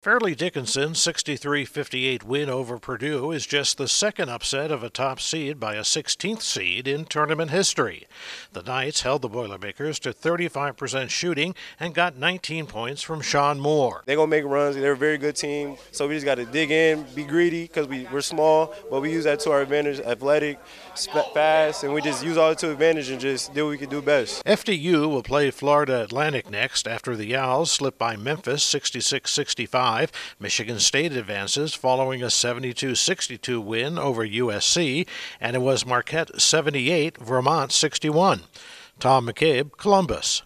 Fairleigh Dickinson's 63-58 win over Purdue is just the second upset of a top seed by a 16th seed in tournament history. The Knights held the Boilermakers to 35% shooting and got 19 points from Sean Moore. They're going to make runs. They're a very good team, so we just got to dig in, be greedy because we're small, but we use that to our advantage, athletic, fast, and we just use all it to advantage and just do what we can do best. FDU will play Florida Atlantic next after the Owls slipped by Memphis 66-65. Michigan State advances following a 72-62 win over USC, and it was Marquette 78, Vermont 61. Tom McCabe, Columbus.